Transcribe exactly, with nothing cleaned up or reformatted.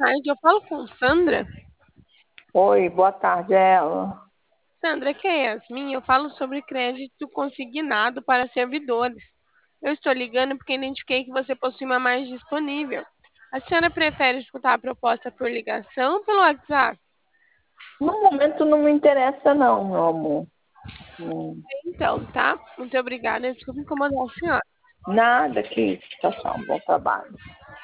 tarde, eu falo com Sandra. Oi, boa tarde, é ela. Sandra, que é Yasmin, eu falo sobre crédito consignado para servidores. Eu estou ligando porque identifiquei que você possui uma margem disponível. A senhora prefere escutar a proposta por ligação ou pelo WhatsApp? No momento não me interessa não, meu amor. Hum, Então, tá? Muito obrigada. Desculpe incomodar a senhora. Nada que. Tchau, tchau, bom trabalho.